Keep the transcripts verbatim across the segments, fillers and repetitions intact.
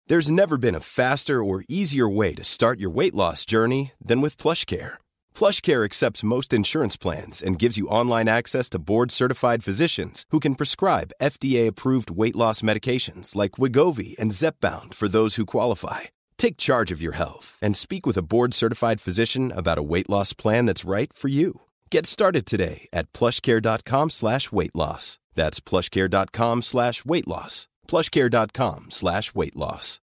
There's never been a faster or easier way to start your weight loss journey than with PlushCare. PlushCare accepts most insurance plans and gives you online access to board-certified physicians who can prescribe F D A-approved weight loss medications like Wegovy and Zepbound for those who qualify. Take charge of your health and speak with a board-certified physician about a weight loss plan that's right for you. Get started today at plushcare.com slash weight loss. That's plushcare.com slash weight loss. plushcare.com slash weight loss.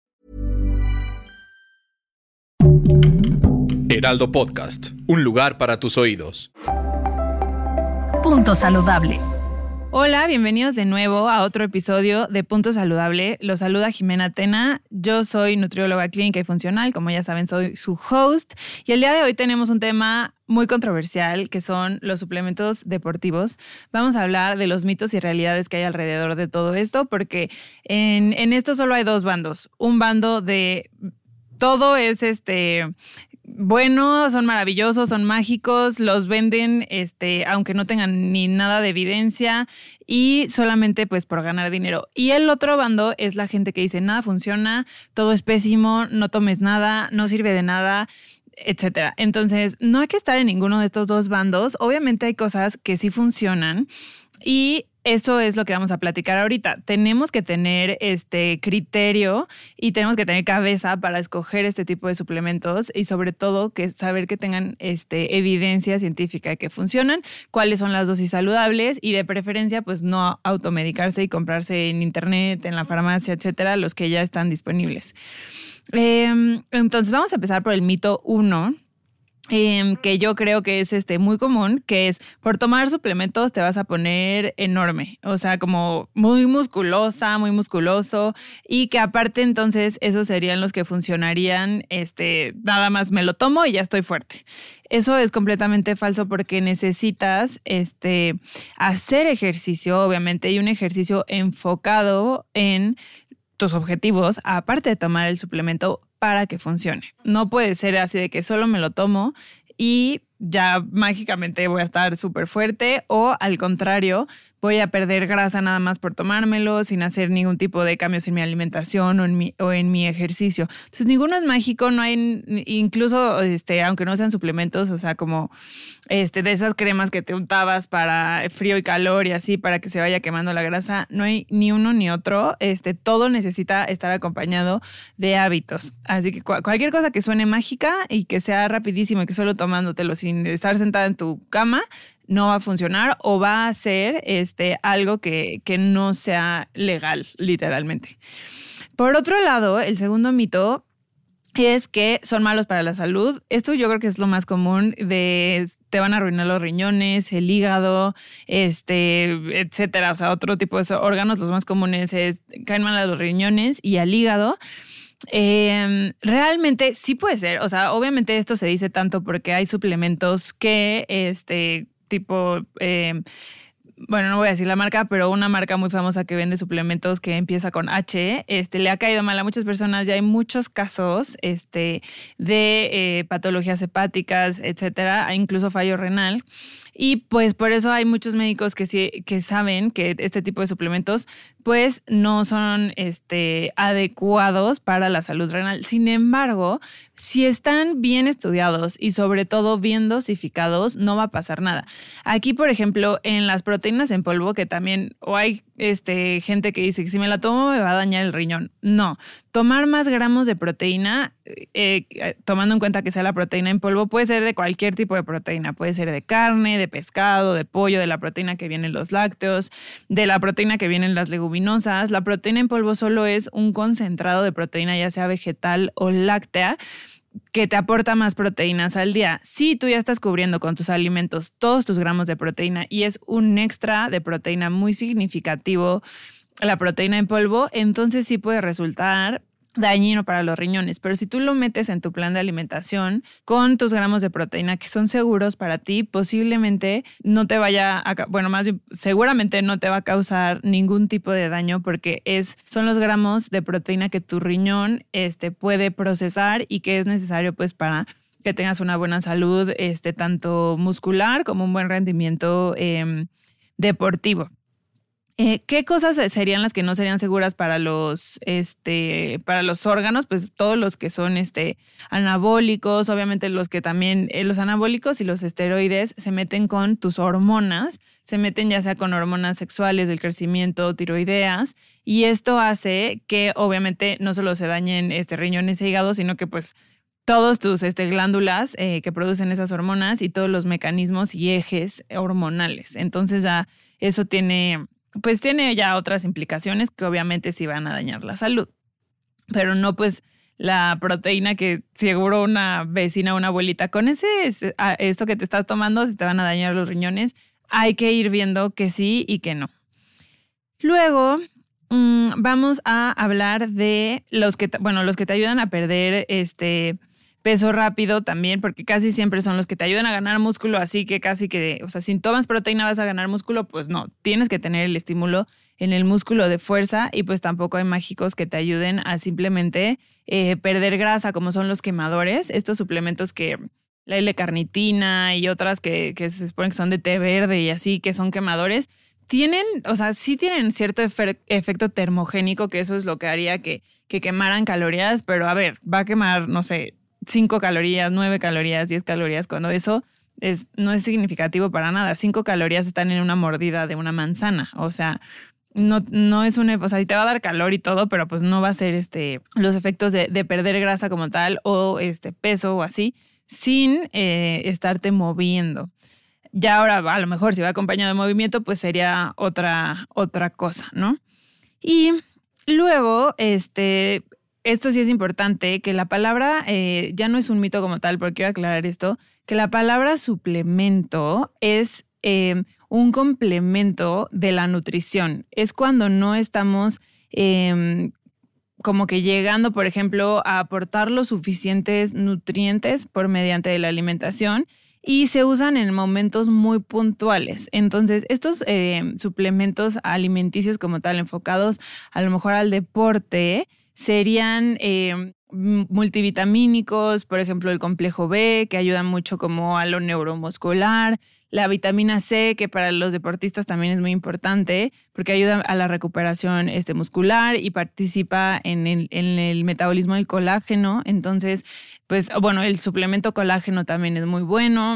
Heraldo Podcast, un lugar para tus oídos. Punto Saludable. Hola, bienvenidos de nuevo a otro episodio de Punto Saludable. Los saluda Jimena Tena. Yo soy nutrióloga clínica y funcional, como ya saben, soy su host. Y el día de hoy tenemos un tema muy controversial, que son los suplementos deportivos. Vamos a hablar de los mitos y realidades que hay alrededor de todo esto, porque en, en esto solo hay dos bandos. Un bando de todo es este... bueno, son maravillosos, son mágicos, los venden este, aunque no tengan ni nada de evidencia y solamente pues por ganar dinero. Y el otro bando es la gente que dice nada funciona, todo es pésimo, no tomes nada, no sirve de nada, etcétera. Entonces, no hay que estar en ninguno de estos dos bandos. Obviamente hay cosas que sí funcionan y eso es lo que vamos a platicar ahorita. Tenemos que tener este criterio y tenemos que tener cabeza para escoger este tipo de suplementos y sobre todo que saber que tengan este, evidencia científica de que funcionan, cuáles son las dosis saludables y de preferencia pues no automedicarse y comprarse en internet, en la farmacia, etcétera, los que ya están disponibles. Eh, entonces vamos a empezar por el mito uno. Eh, que yo creo que es este muy común, que es por tomar suplementos te vas a poner enorme, o sea, como muy musculosa, muy musculoso y que aparte entonces esos serían los que funcionarían, este, nada más me lo tomo y ya estoy fuerte. Eso es completamente falso porque necesitas este, hacer ejercicio, obviamente, y un ejercicio enfocado en tus objetivos, aparte de tomar el suplemento para que funcione. No puede ser así de que solo me lo tomo y ya mágicamente voy a estar súper fuerte o al contrario, voy a perder grasa nada más por tomármelo sin hacer ningún tipo de cambios en mi alimentación o en mi, o en mi ejercicio. Entonces, ninguno es mágico, no hay, incluso, este, aunque no sean suplementos, o sea, como este, de esas cremas que te untabas para frío y calor y así, para que se vaya quemando la grasa, no hay ni uno ni otro. Este, todo necesita estar acompañado de hábitos. Así que cu- cualquier cosa que suene mágica y que sea rapidísimo y que solo tomándotelo sin estar sentada en tu cama, no va a funcionar o va a ser este, algo que, que no sea legal, literalmente. Por otro lado, el segundo mito es que son malos para la salud. Esto yo creo que es lo más común de te van a arruinar los riñones, el hígado, este, etcétera. O sea, otro tipo de órganos, los más comunes es caen mal a los riñones y al hígado. Eh, realmente sí puede ser. O sea, obviamente esto se dice tanto porque hay suplementos que este tipo, eh, bueno, no voy a decir la marca, pero una marca muy famosa que vende suplementos que empieza con H, este, le ha caído mal a muchas personas. Ya hay muchos casos este, de eh, patologías hepáticas, etcétera, incluso fallo renal. Y pues por eso hay muchos médicos que, sí, que saben que este tipo de suplementos pues no son este, adecuados para la salud renal. Sin embargo, si están bien estudiados y sobre todo bien dosificados, no va a pasar nada. Aquí, por ejemplo, en las proteínas en polvo, que también o hay este, gente que dice que si me la tomo me va a dañar el riñón. No, tomar más gramos de proteína, eh, tomando en cuenta que sea la proteína en polvo, puede ser de cualquier tipo de proteína. Puede ser de carne, de pescado, de pollo, de la proteína que viene en los lácteos, de la proteína que viene en las leguminosas. La proteína en polvo solo es un concentrado de proteína, ya sea vegetal o láctea, que te aporta más proteínas al día. Si tú ya estás cubriendo con tus alimentos todos tus gramos de proteína y es un extra de proteína muy significativo la proteína en polvo, entonces sí puede resultar dañino para los riñones. Pero si tú lo metes en tu plan de alimentación con tus gramos de proteína que son seguros para ti, posiblemente no te vaya a, bueno, más bien seguramente no te va a causar ningún tipo de daño porque es, son los gramos de proteína que tu riñón este, puede procesar y que es necesario pues para que tengas una buena salud, este, tanto muscular como un buen rendimiento eh, deportivo. Eh, ¿Qué cosas serían las que no serían seguras para los, este, para los órganos? Pues todos los que son este, anabólicos, obviamente los que también, eh, los anabólicos y los esteroides se meten con tus hormonas, se meten ya sea con hormonas sexuales del crecimiento, tiroideas, y esto hace que obviamente no solo se dañen este, riñones e hígado, sino que pues todos tus este, glándulas eh, que producen esas hormonas y todos los mecanismos y ejes hormonales. Entonces ya eso tiene... pues tiene ya otras implicaciones que obviamente sí van a dañar la salud. Pero no pues la proteína que seguro una vecina o una abuelita con ese esto que te estás tomando se te van a dañar los riñones. Hay que ir viendo que sí y que no. Luego mmm, vamos a hablar de los que, bueno, los que te ayudan a perder este... peso rápido también, porque casi siempre son los que te ayudan a ganar músculo, así que casi que, o sea, si tomas proteína vas a ganar músculo, pues no, tienes que tener el estímulo en el músculo de fuerza y pues tampoco hay mágicos que te ayuden a simplemente eh, perder grasa, como son los quemadores, estos suplementos que la L-carnitina y otras que, que se supone que son de té verde y así, que son quemadores, tienen, o sea, sí tienen cierto efe- efecto termogénico, que eso es lo que haría que, que quemaran calorías, pero a ver, va a quemar, no sé, cinco calorías, nueve calorías, diez calorías, cuando eso es, no es significativo para nada. cinco calorías están en una mordida de una manzana. O sea, no, no es una... O sea, sí te va a dar calor y todo, pero pues no va a ser este, los efectos de, de perder grasa como tal o este peso o así sin eh, estarte moviendo. Ya ahora, a lo mejor si va acompañado de movimiento, pues sería otra, otra cosa, ¿no? Y luego, este... esto sí es importante, que la palabra, eh, ya no es un mito como tal, porque quiero aclarar esto, que la palabra suplemento es eh, un complemento de la nutrición. Es cuando no estamos eh, como que llegando, por ejemplo, a aportar los suficientes nutrientes por mediante de la alimentación y se usan en momentos muy puntuales. Entonces, estos eh, suplementos alimenticios como tal, enfocados a lo mejor al deporte, serían eh, multivitamínicos, por ejemplo, el complejo B, que ayuda mucho como a lo neuromuscular, la vitamina C, que para los deportistas también es muy importante, porque ayuda a la recuperación este, muscular y participa en el, en el metabolismo del colágeno. Entonces, pues, bueno, el suplemento colágeno también es muy bueno.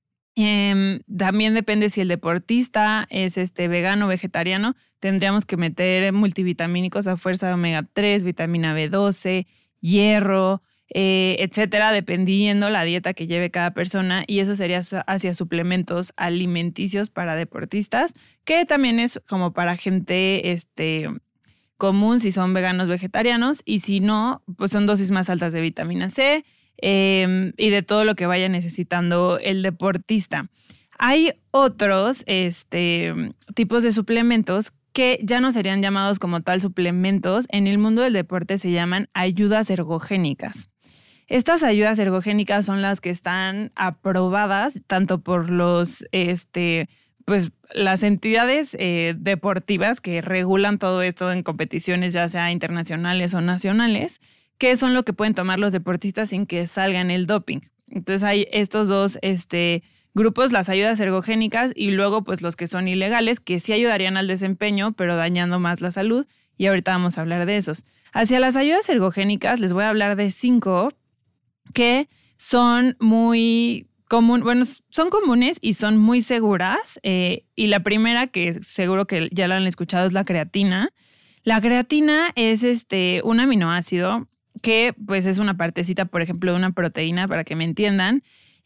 Eh, también depende si el deportista es este vegano o vegetariano, tendríamos que meter multivitamínicos a fuerza de omega tres, vitamina B doce, hierro, eh, etcétera, dependiendo la dieta que lleve cada persona, y eso sería hacia suplementos alimenticios para deportistas, que también es como para gente este, común si son veganos vegetarianos, y si no, pues son dosis más altas de vitamina C, Eh, y de todo lo que vaya necesitando el deportista. Hay otros este, tipos de suplementos que ya no serían llamados como tal suplementos. En el mundo del deporte se llaman ayudas ergogénicas. Estas ayudas ergogénicas son las que están aprobadas tanto por los, este, pues, las entidades eh, deportivas que regulan todo esto en competiciones, ya sea internacionales o nacionales, que son lo que pueden tomar los deportistas sin que salgan el doping. Entonces hay estos dos este, grupos, las ayudas ergogénicas y luego pues los que son ilegales, que sí ayudarían al desempeño, pero dañando más la salud, y ahorita vamos a hablar de esos. Hacia las ayudas ergogénicas les voy a hablar de cinco que son muy comunes, bueno, son comunes y son muy seguras, eh, y la primera, que seguro que ya la han escuchado, es la creatina. La creatina es este, un aminoácido que pues es una partecita, por ejemplo, de una proteína, para que me entiendan.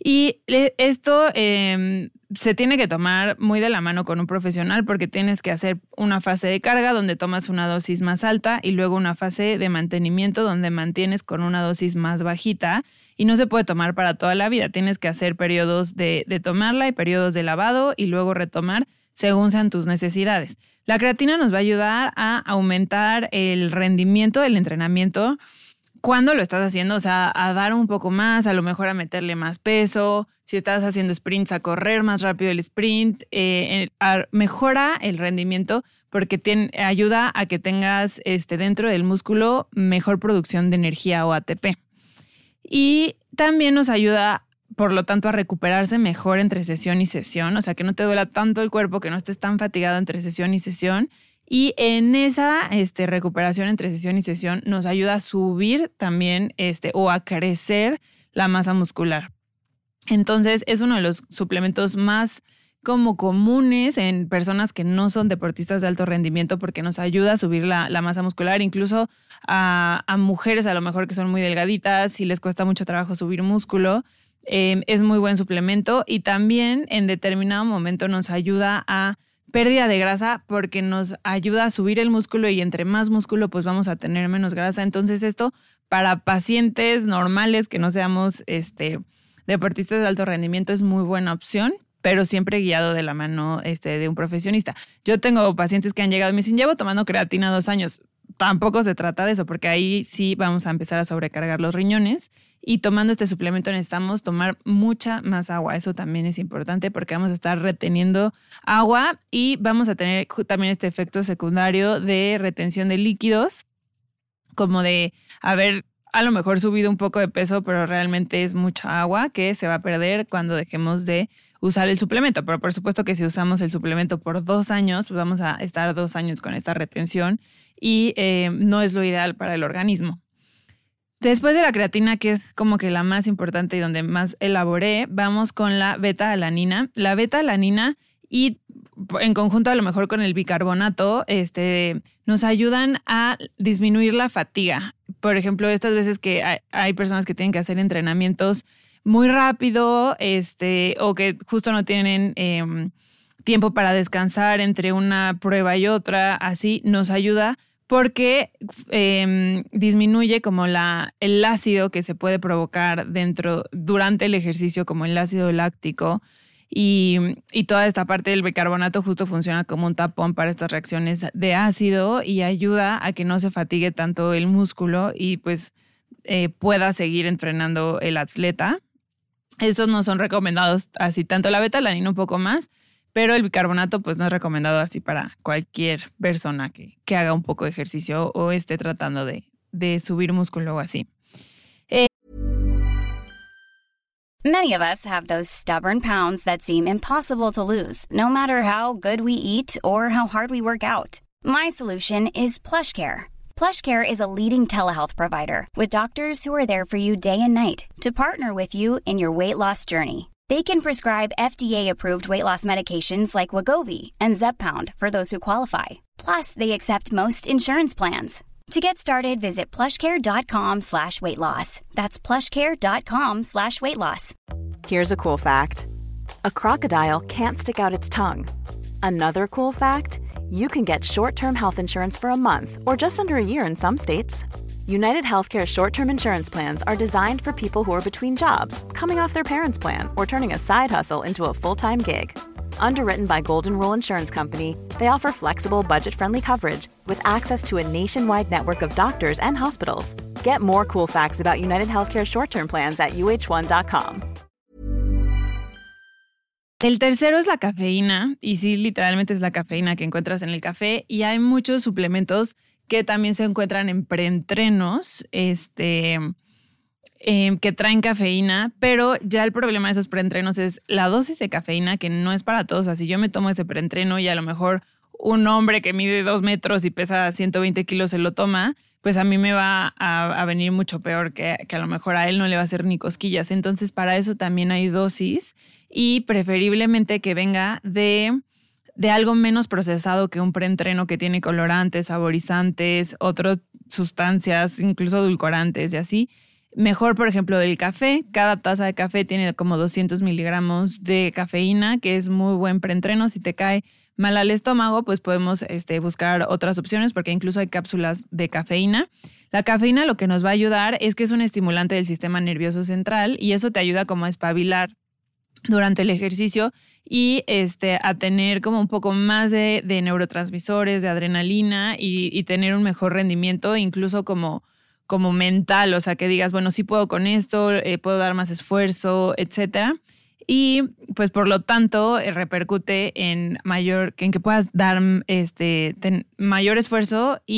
Y esto eh, se tiene que tomar muy de la mano con un profesional, porque tienes que hacer una fase de carga donde tomas una dosis más alta y luego una fase de mantenimiento donde mantienes con una dosis más bajita, y no se puede tomar para toda la vida. Tienes que hacer periodos de, de tomarla y periodos de lavado y luego retomar según sean tus necesidades. La creatina nos va a ayudar a aumentar el rendimiento del entrenamiento cuando lo estás haciendo, o sea, a dar un poco más, a lo mejor a meterle más peso. Si estás haciendo sprints, a correr más rápido el sprint, eh, a, mejora el rendimiento porque tiene, ayuda a que tengas este, dentro del músculo mejor producción de energía o A T P. Y también nos ayuda por lo tanto, a recuperarse mejor entre sesión y sesión, o sea, que no te duela tanto el cuerpo, que no estés tan fatigado entre sesión y sesión. Y en esa este, recuperación entre sesión y sesión nos ayuda a subir también este, o a crecer la masa muscular. Entonces, es uno de los suplementos más como comunes en personas que no son deportistas de alto rendimiento porque nos ayuda a subir la, la masa muscular, incluso a, a mujeres a lo mejor que son muy delgaditas y les cuesta mucho trabajo subir músculo. Eh, es muy buen suplemento y también en determinado momento nos ayuda a pérdida de grasa porque nos ayuda a subir el músculo y entre más músculo pues vamos a tener menos grasa. Entonces esto para pacientes normales que no seamos este, deportistas de alto rendimiento es muy buena opción, pero siempre guiado de la mano este, de un profesionista. Yo tengo pacientes que han llegado y me dicen, llevo tomando creatina dos años. Tampoco se trata de eso, porque ahí sí vamos a empezar a sobrecargar los riñones y tomando este suplemento necesitamos tomar mucha más agua. Eso también es importante porque vamos a estar reteniendo agua y vamos a tener también este efecto secundario de retención de líquidos, como de haber a lo mejor subido un poco de peso, pero realmente es mucha agua que se va a perder cuando dejemos de usar el suplemento. Pero por supuesto que si usamos el suplemento por dos años, pues vamos a estar dos años con esta retención y eh, no es lo ideal para el organismo. Después de la creatina, que es como que la más importante y donde más elaboré, vamos con la beta-alanina. La beta-alanina y en conjunto a lo mejor con el bicarbonato este, nos ayudan a disminuir la fatiga. Por ejemplo, estas veces que hay, hay personas que tienen que hacer entrenamientos muy rápido este, o que justo no tienen eh, tiempo para descansar entre una prueba y otra, así nos ayuda porque eh, disminuye como la, el ácido que se puede provocar dentro durante el ejercicio, como el ácido láctico. Y, y toda esta parte del bicarbonato justo funciona como un tapón para estas reacciones de ácido y ayuda a que no se fatigue tanto el músculo y pues eh, pueda seguir entrenando el atleta. Estos no son recomendados así, tanto la beta-alanina un poco más, pero el bicarbonato pues no es recomendado así para cualquier persona que, que haga un poco de ejercicio o esté tratando de, de subir músculo o así. Many of us have those stubborn pounds that seem impossible to lose, no matter how good we eat or how hard we work out. My solution is PlushCare. PlushCare is a leading telehealth provider with doctors who are there for you day and night to partner with you in your weight loss journey. They can prescribe F D A-approved weight loss medications like Wegovy and Zepbound for those who qualify. Plus, they accept most insurance plans. To get started, visit plushcare.com slash weight loss. That's plushcare.com slash weight loss. Here's a cool fact. A crocodile can't stick out its tongue. Another cool fact, you can get short-term health insurance for a month or just under a year in some states. United Healthcare short-term insurance plans are designed for people who are between jobs, coming off their parents' plan, or turning a side hustle into a full-time gig. Underwritten by Golden Rule Insurance Company, they offer flexible, budget-friendly coverage with access to a nationwide network of doctors and hospitals. Get more cool facts about United Healthcare short-term plans at U H one dot com. El tercero es la cafeína, y sí, literalmente es la cafeína que encuentras en el café, y hay muchos suplementos que también se encuentran en preentrenos, este... Eh, que traen cafeína, pero ya el problema de esos preentrenos es la dosis de cafeína, que no es para todos. Así yo me tomo ese preentreno y a lo mejor un hombre que mide dos metros y pesa ciento veinte kilos se lo toma, pues a mí me va a, a venir mucho peor que, que a lo mejor a él no le va a hacer ni cosquillas. Entonces para eso también hay dosis y preferiblemente que venga de, de algo menos procesado que un preentreno que tiene colorantes, saborizantes, otras sustancias, incluso edulcorantes y así. Mejor, por ejemplo, del café. Cada taza de café tiene como doscientos miligramos de cafeína, que es muy buen preentreno. Si te cae mal al estómago, pues podemos este, buscar otras opciones porque incluso hay cápsulas de cafeína. La cafeína lo que nos va a ayudar es que es un estimulante del sistema nervioso central y eso te ayuda como a espabilar durante el ejercicio y este, a tener como un poco más de, de neurotransmisores, de adrenalina y, y tener un mejor rendimiento, incluso como... como mental, o sea, que digas, bueno, sí puedo con esto, eh, puedo dar más esfuerzo, etcétera. Y pues por lo tanto eh, repercute en mayor, en que puedas dar este ten, mayor esfuerzo y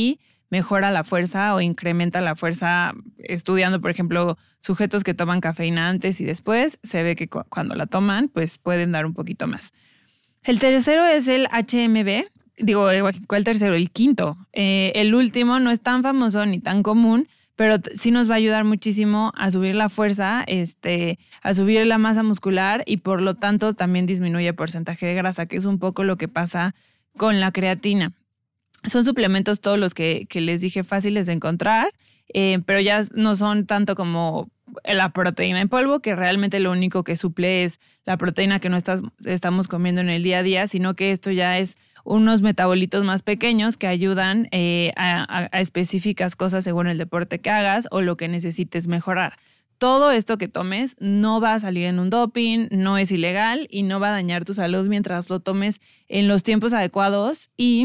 mejora la fuerza o incrementa la fuerza. Estudiando, por ejemplo, sujetos que toman cafeína antes y después, se ve que cu- cuando la toman, pues pueden dar un poquito más. El tercero es el H M B. Digo, ¿cuál tercero? El quinto. Eh, el último no es tan famoso ni tan común, pero sí nos va a ayudar muchísimo a subir la fuerza, este, a subir la masa muscular y por lo tanto también disminuye el porcentaje de grasa, que es un poco lo que pasa con la creatina. Son suplementos todos los que, que les dije fáciles de encontrar, eh, pero ya no son tanto como la proteína en polvo, que realmente lo único que suple es la proteína que no estás, estamos comiendo en el día a día, sino que esto ya es unos metabolitos más pequeños que ayudan eh, a, a, a específicas cosas según el deporte que hagas o lo que necesites mejorar. Todo esto que tomes no va a salir en un doping, no es ilegal y no va a dañar tu salud mientras lo tomes en los tiempos adecuados y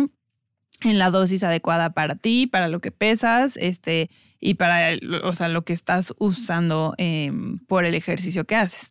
en la dosis adecuada para ti, para lo que pesas, este, y para el, o sea, lo que estás usando eh, por el ejercicio que haces.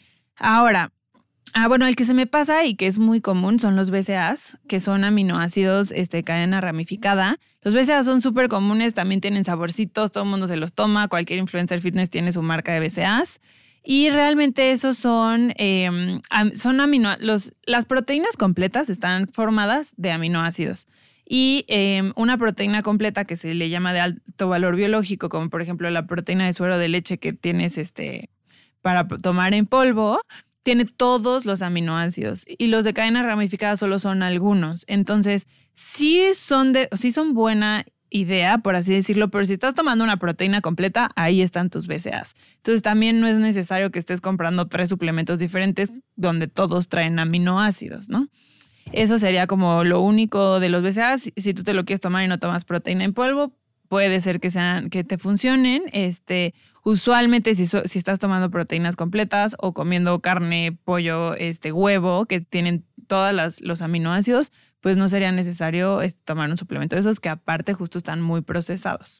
Ahora, ah, bueno, el que se me pasa y que es muy común son los B C A As, que son aminoácidos este, cadena ramificada. Los B C A As son súper comunes, también tienen saborcitos, todo el mundo se los toma, cualquier influencer fitness tiene su marca de B C A As. Y realmente esos son, eh, son amino, los, las proteínas completas están formadas de aminoácidos. Y eh, una proteína completa que se le llama de alto valor biológico, como por ejemplo la proteína de suero de leche que tienes este, para tomar en polvo, tiene todos los aminoácidos. Y los de cadena ramificada solo son algunos. Entonces, sí son, de, sí son buena idea, por así decirlo, pero si estás tomando una proteína completa, ahí están tus B C A As. Entonces, también no es necesario que estés comprando tres suplementos diferentes donde todos traen aminoácidos, ¿no? Eso sería como lo único de los B C A As. Si tú te lo quieres tomar y no tomas proteína en polvo, puede ser que sean, que te funcionen. Este, usualmente si, so, si estás tomando proteínas completas o comiendo carne, pollo, este, huevo, que tienen todos los aminoácidos, pues no sería necesario este, tomar un suplemento de esos que aparte justo están muy procesados.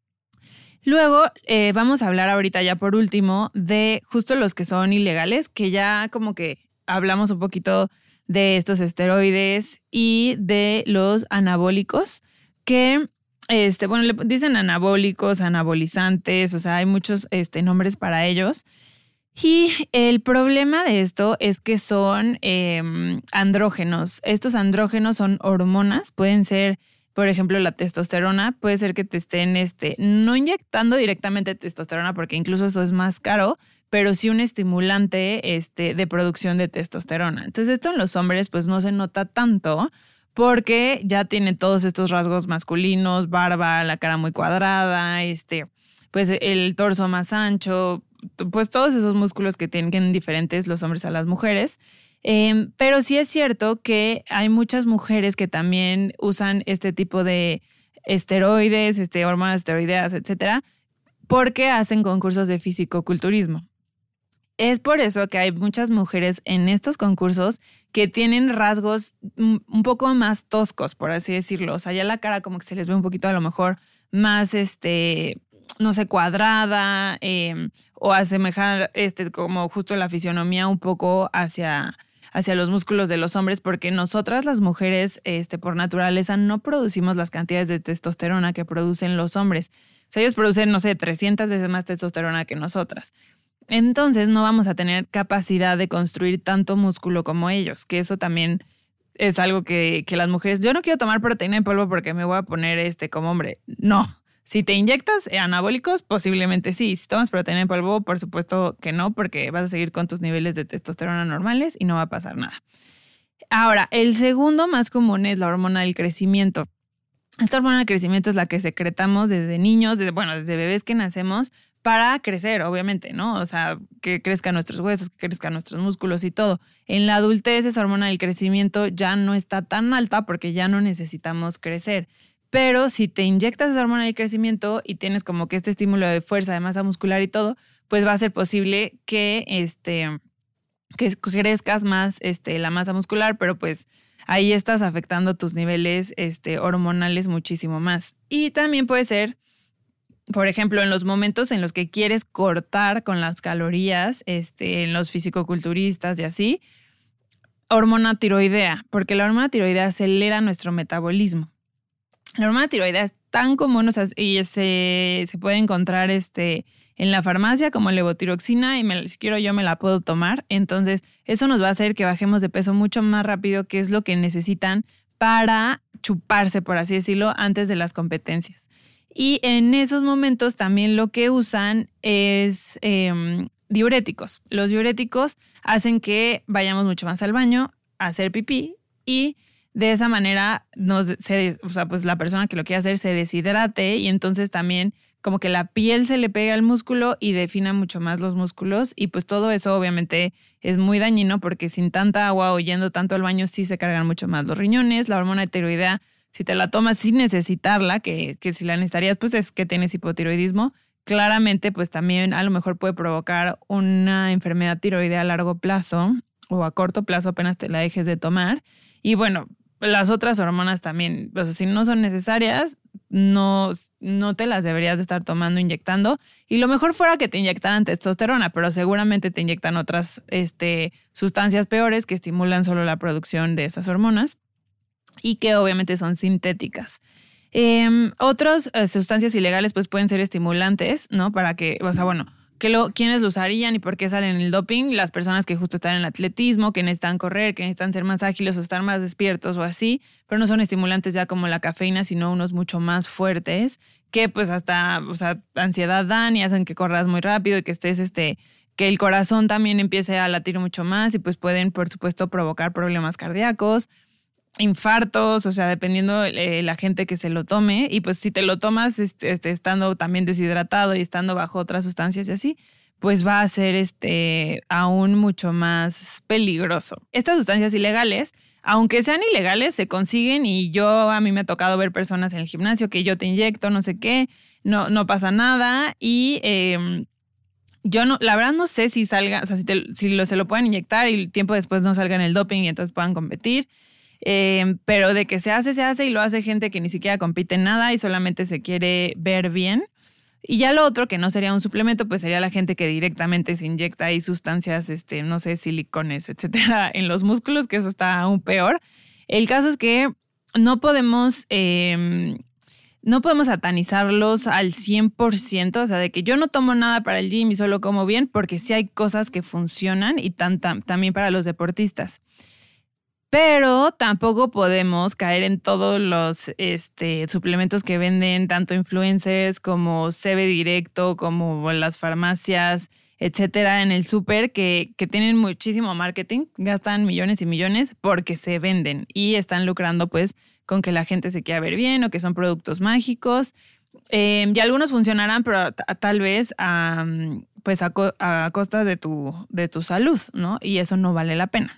Luego eh, vamos a hablar ahorita ya por último de justo los que son ilegales, que ya como que hablamos un poquito de estos esteroides y de los anabólicos, que, este, bueno, le dicen anabólicos, anabolizantes, o sea, hay muchos este, nombres para ellos. Y el problema de esto es que son eh, andrógenos. Estos andrógenos son hormonas, pueden ser, por ejemplo, la testosterona, puede ser que te estén este, no inyectando directamente testosterona, porque incluso eso es más caro, pero sí un estimulante este, de producción de testosterona. Entonces esto en los hombres pues no se nota tanto porque ya tienen todos estos rasgos masculinos, barba, la cara muy cuadrada, este, pues el torso más ancho, pues todos esos músculos que tienen diferentes los hombres a las mujeres. Eh, pero sí es cierto que hay muchas mujeres que también usan este tipo de esteroides, este, hormonas esteroideas, etcétera, porque hacen concursos de fisicoculturismo. Es por eso que hay muchas mujeres en estos concursos que tienen rasgos un poco más toscos, por así decirlo. O sea, ya la cara como que se les ve un poquito a lo mejor más, este, no sé, cuadrada eh, o asemejar este, como justo la fisionomía un poco hacia, hacia los músculos de los hombres, porque nosotras las mujeres este, por naturaleza no producimos las cantidades de testosterona que producen los hombres. O sea, ellos producen, no sé, trescientas veces más testosterona que nosotras. Entonces no vamos a tener capacidad de construir tanto músculo como ellos, que eso también es algo que, que las mujeres... Yo no quiero tomar proteína en polvo porque me voy a poner este como hombre. No. Si te inyectas anabólicos, posiblemente sí. Si tomas proteína en polvo, por supuesto que no, porque vas a seguir con tus niveles de testosterona normales y no va a pasar nada. Ahora, el segundo más común es la hormona del crecimiento. Esta hormona del crecimiento es la que secretamos desde niños, desde, bueno, desde bebés que nacemos, para crecer, obviamente, ¿no? O sea, que crezcan nuestros huesos, que crezcan nuestros músculos y todo. En la adultez esa hormona del crecimiento ya no está tan alta porque ya no necesitamos crecer. Pero si te inyectas esa hormona del crecimiento y tienes como que este estímulo de fuerza, de masa muscular y todo, pues va a ser posible que, este, que crezcas más este, la masa muscular, pero pues ahí estás afectando tus niveles este, hormonales muchísimo más. Y también puede ser, por ejemplo, en los momentos en los que quieres cortar con las calorías, este, en los fisicoculturistas y así, hormona tiroidea, porque la hormona tiroidea acelera nuestro metabolismo. La hormona tiroidea es tan común, o sea, y se, se puede encontrar este, en la farmacia como levotiroxina y me, si quiero yo me la puedo tomar. Entonces, eso nos va a hacer que bajemos de peso mucho más rápido, que es lo que necesitan para chuparse, por así decirlo, antes de las competencias. Y en esos momentos también lo que usan es eh, diuréticos. Los diuréticos hacen que vayamos mucho más al baño a hacer pipí y de esa manera nos, se, o sea, pues la persona que lo quiere hacer se deshidrate y entonces también como que la piel se le pega al músculo y defina mucho más los músculos y pues todo eso obviamente es muy dañino porque sin tanta agua o yendo tanto al baño sí se cargan mucho más los riñones. La hormona tiroidea, si te la tomas sin necesitarla, que, que si la necesitarías pues es que tienes hipotiroidismo, claramente pues también a lo mejor puede provocar una enfermedad tiroidea a largo plazo o a corto plazo apenas te la dejes de tomar. Y bueno, las otras hormonas también, o sea, si no son necesarias, no, no te las deberías de estar tomando, inyectando. Y lo mejor fuera que te inyectaran testosterona, pero seguramente te inyectan otras este, sustancias peores que estimulan solo la producción de esas hormonas y que obviamente son sintéticas. Eh, otras eh, sustancias ilegales pues pueden ser estimulantes, ¿no? Para que, o sea, bueno, que lo, ¿quiénes lo usarían y por qué salen en el doping? Las personas que justo están en el atletismo, que necesitan correr, que necesitan ser más ágiles o estar más despiertos o así, pero no son estimulantes ya como la cafeína, sino unos mucho más fuertes que pues hasta, o sea, ansiedad dan y hacen que corras muy rápido y que estés, este, que el corazón también empiece a latir mucho más y pues pueden, por supuesto, provocar problemas cardíacos, infartos, o sea, dependiendo eh, la gente que se lo tome. Y pues si te lo tomas este, este, estando también deshidratado y estando bajo otras sustancias y así, pues va a ser este, aún mucho más peligroso. Estas sustancias ilegales, aunque sean ilegales, se consiguen y yo, a mí me ha tocado ver personas en el gimnasio que yo te inyecto, no sé qué, no, no pasa nada y... Eh, Yo no, la verdad no sé si salga, o sea, si, te, si lo, se lo pueden inyectar y tiempo después no salga en el doping y entonces puedan competir. Eh, pero de que se hace, se hace y lo hace gente que ni siquiera compite en nada y solamente se quiere ver bien. Y ya lo otro, que no sería un suplemento, pues sería la gente que directamente se inyecta ahí sustancias, este, no sé, silicones, etcétera, en los músculos, que eso está aún peor. El caso es que no podemos... Eh, No podemos satanizarlos al cien por ciento, o sea, de que yo no tomo nada para el gym y solo como bien, porque sí hay cosas que funcionan y tan, tan, también para los deportistas. Pero tampoco podemos caer en todos los este, suplementos que venden tanto influencers como C B Directo, como las farmacias, etcétera, en el súper, que, que tienen muchísimo marketing, gastan millones y millones porque se venden y están lucrando pues con que la gente se quiera ver bien o que son productos mágicos. Eh, y algunos funcionarán, pero t- tal vez a, pues a, co- a costa de tu, de tu salud, ¿no? Y eso no vale la pena.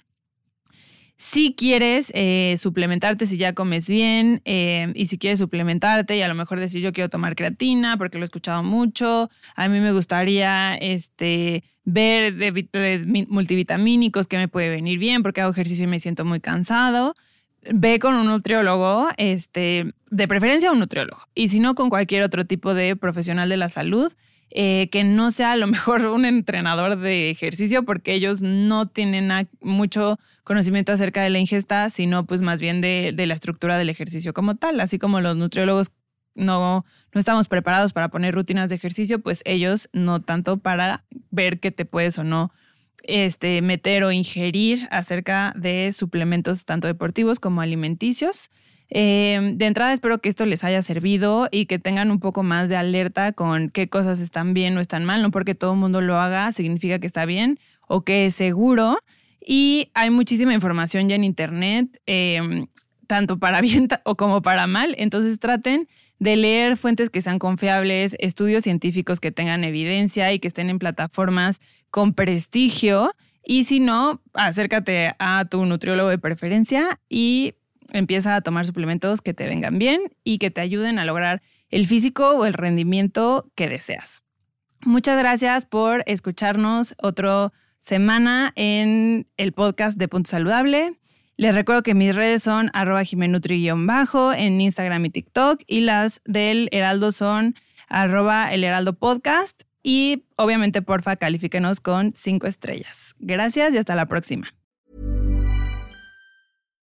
Si quieres eh, suplementarte, si ya comes bien eh, y si quieres suplementarte y a lo mejor decir yo quiero tomar creatina porque lo he escuchado mucho, a mí me gustaría este, ver de, de multivitamínicos que me puede venir bien porque hago ejercicio y me siento muy cansado, ve con un nutriólogo, este, de preferencia un nutriólogo y si no con cualquier otro tipo de profesional de la salud. Eh, que no sea a lo mejor un entrenador de ejercicio porque ellos no tienen a, mucho conocimiento acerca de la ingesta, sino pues más bien de, de la estructura del ejercicio como tal. Así como los nutriólogos no, no estamos preparados para poner rutinas de ejercicio, pues ellos no tanto para ver qué te puedes o no este, meter o ingerir acerca de suplementos tanto deportivos como alimenticios. Eh, de entrada espero que esto les haya servido y que tengan un poco más de alerta con qué cosas están bien o están mal. No porque todo el mundo lo haga significa que está bien o que es seguro. Y hay muchísima información ya en internet, eh, tanto para bien o como para mal. Entonces traten de leer fuentes que sean confiables, estudios científicos que tengan evidencia y que estén en plataformas con prestigio. Y si no, acércate a tu nutriólogo de preferencia y empieza a tomar suplementos que te vengan bien y que te ayuden a lograr el físico o el rendimiento que deseas. Muchas gracias por escucharnos otra semana en el podcast de Punto Saludable. Les recuerdo que mis redes son arroba jimenutri-bajo en Instagram y TikTok y las del Heraldo son arroba el Heraldo Podcast y obviamente porfa califíquenos con cinco estrellas. Gracias y hasta la próxima.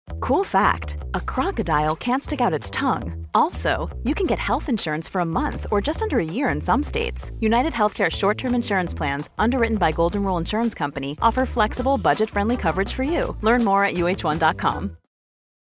Cool fact, a crocodile can't stick out its tongue. Also, you can get health insurance for a month or just under a year in some states. United Healthcare short-term insurance plans, underwritten by Golden Rule Insurance Company, offer flexible, budget-friendly coverage for you. Learn more at U H one dot com.